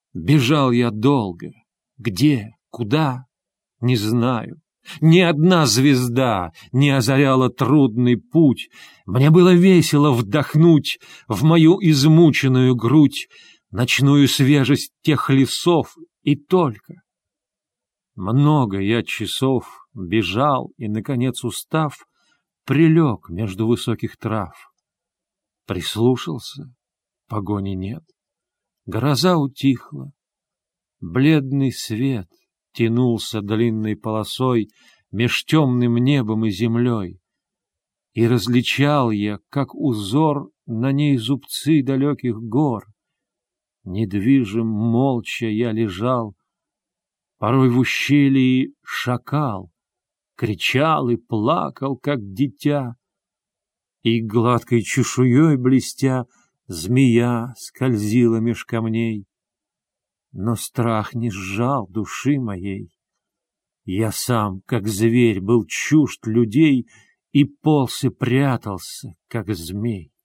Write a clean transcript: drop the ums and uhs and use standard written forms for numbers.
Бежал я долго. Где, куда? Не знаю. Ни одна звезда не озаряла трудный путь. Мне было весело вдохнуть в мою измученную грудь ночную свежесть тех лесов и только. Много я часов бежал и, наконец, устав, прилег между высоких трав. Прислушался, погони нет. Гроза утихла. Бледный свет тянулся длинной полосой меж темным небом и землей. И различал я, как узор, на ней зубцы далеких гор. Недвижим, молча я лежал. Порой в ущелье шакал кричал и плакал, как дитя. И гладкой чешуей блестя змея скользила меж камней. Но страх не сжал души моей. Я сам, как зверь, был чужд людей и полз и прятался, как змей.